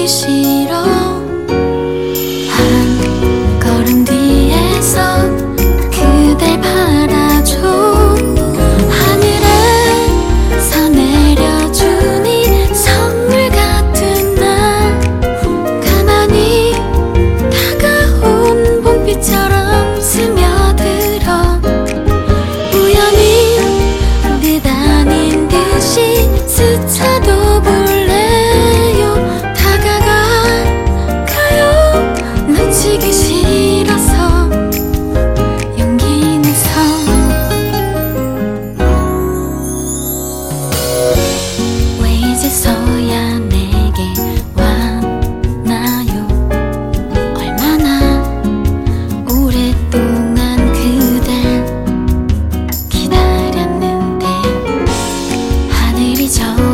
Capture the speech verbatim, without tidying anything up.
놓치기 싫어. 한 걸음 뒤에서 그댈 바라줘. 하늘에서 내려주니 선물 같은 날, 가만히 다가온 봄비처럼 스며들어. 우연히 듯 아닌 듯이 스쳐도 볼래요. 다가갈까요? 놓치기 싫어서 용기 내서. 왜 이제서야 내게 왔나요? 얼마나 오랫동안 그댈 기다렸는데. 하늘이 저